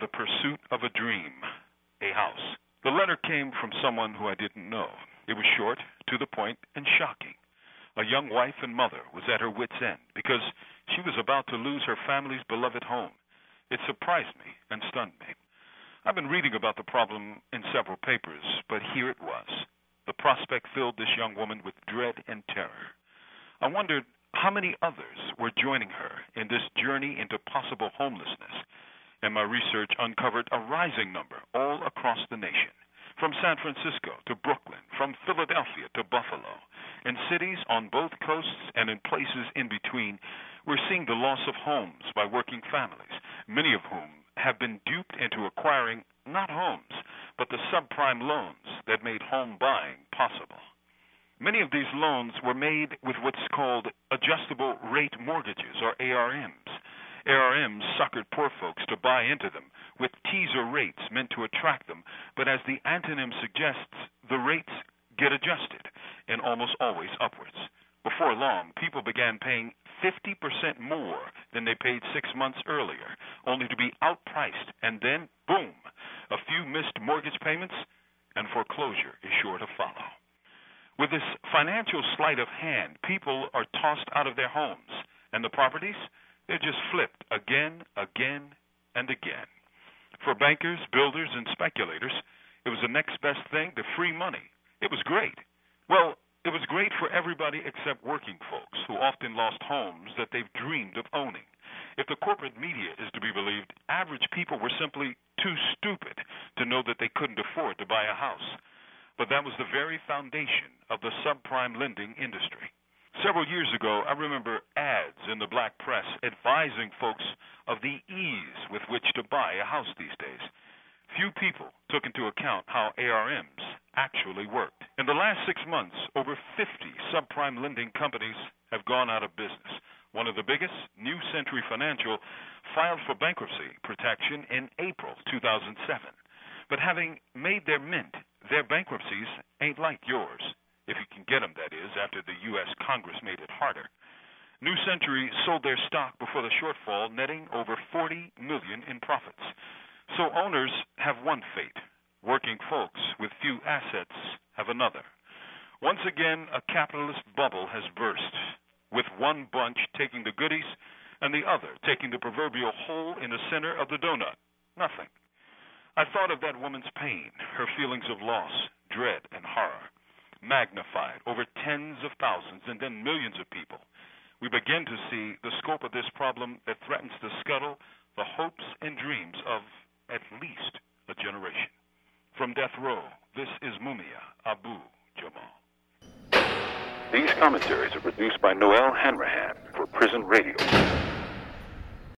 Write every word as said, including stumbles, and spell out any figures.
The Pursuit of a Dream, a House. The letter came from someone who I didn't know. It was short, to the point, and shocking. A young wife and mother was at her wit's end because she was about to lose her family's beloved home. It surprised me and stunned me. I've been reading about the problem in several papers, but here it was. The prospect filled this young woman with dread and terror. I wondered how many others were joining her in this journey into possible homelessness, and my research uncovered a rising number all across the nation, from San Francisco to Brooklyn, from Philadelphia to Buffalo. In cities on both coasts and in places in between, we're seeing the loss of homes by working families, many of whom have been duped into acquiring not homes, but the subprime loans that made home buying possible. Many of these loans were made with what's called adjustable rate mortgages, or A R Ms. A R Ms suckered poor folks to buy into them with teaser rates meant to attract them, but as the antonym suggests, the rates get adjusted, and almost always upwards. Before long, people began paying fifty percent more than they paid six months earlier, only to be outpriced, and then, boom, a few missed mortgage payments, and foreclosure is sure to follow. With this financial sleight of hand, people are tossed out of their homes, and the properties, they're just flipped again, again, and again. For bankers, builders, and speculators, it was the next best thing to free money. It was great. Well, it was great for everybody except working folks who often lost homes that they've dreamed of owning. If the corporate media is to be believed, average people were simply too stupid to know that they couldn't afford to buy a house. But that was the very foundation of the subprime lending industry. Several years ago, I remember ads in the black press advising folks of the ease with which to buy a house these days. Few people took into account how A R Ms actually worked. In the last six months, over fifty subprime lending companies have gone out of business. One of the biggest, New Century Financial, filed for bankruptcy protection in April two thousand seven. But having made their mint, their bankruptcies ain't like yours. If you can get them, that is, after the U S Congress made it harder. New Century sold their stock before the shortfall, netting over forty million dollars in profits. So owners have one fate. Working folks with few assets have another. Once again, a capitalist bubble has burst, with one bunch taking the goodies and the other taking the proverbial hole in the center of the donut. Nothing. I thought of that woman's pain, her feelings of loss, dread, and horror, magnified over tens of thousands and then millions of people. We begin to see the scope of this problem that threatens to scuttle the hopes and dreams of at least a generation. From Death Row, this is Mumia Abu Jamal. These commentaries are produced by Noel Hanrahan for Prison Radio.